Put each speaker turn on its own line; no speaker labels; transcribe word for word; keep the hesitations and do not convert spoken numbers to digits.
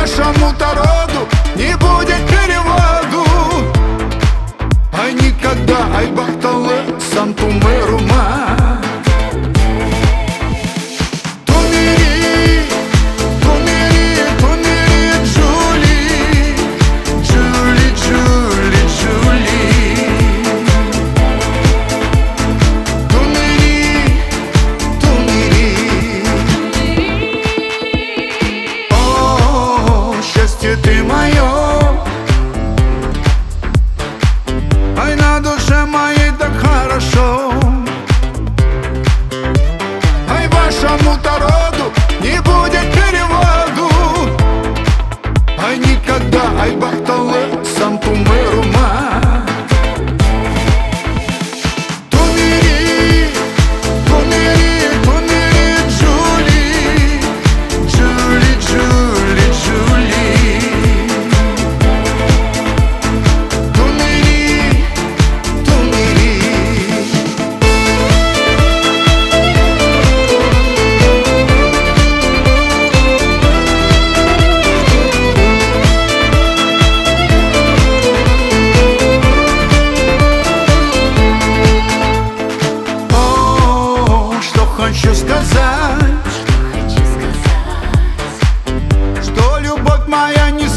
вашему-то роду не будет переводу. Ай, никогда, ай, бахталы, сам тумырума. Ты мое, ай, на душе моей так хорошо. Ай, вашему-то роду не будет переводу. Ай, никогда, ай, бахталы, сам тумырума. Хочу сказать, что любовь моя не